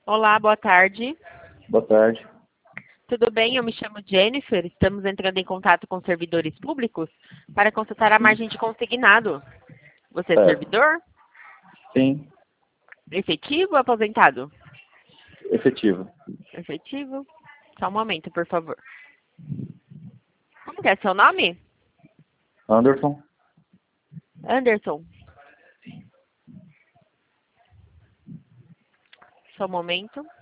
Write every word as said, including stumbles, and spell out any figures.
Olá, boa tarde. Boa tarde. Tudo bem? Eu me chamo Jennifer. Estamos entrando em contato com servidores públicos para consultar a margem de consignado. Você é Certo. servidor? Sim, Efetivo ou aposentado? efetivo. Efetivo. Só um momento, por favor. Como que é seu nome? Anderson? Anderson. Só um momento.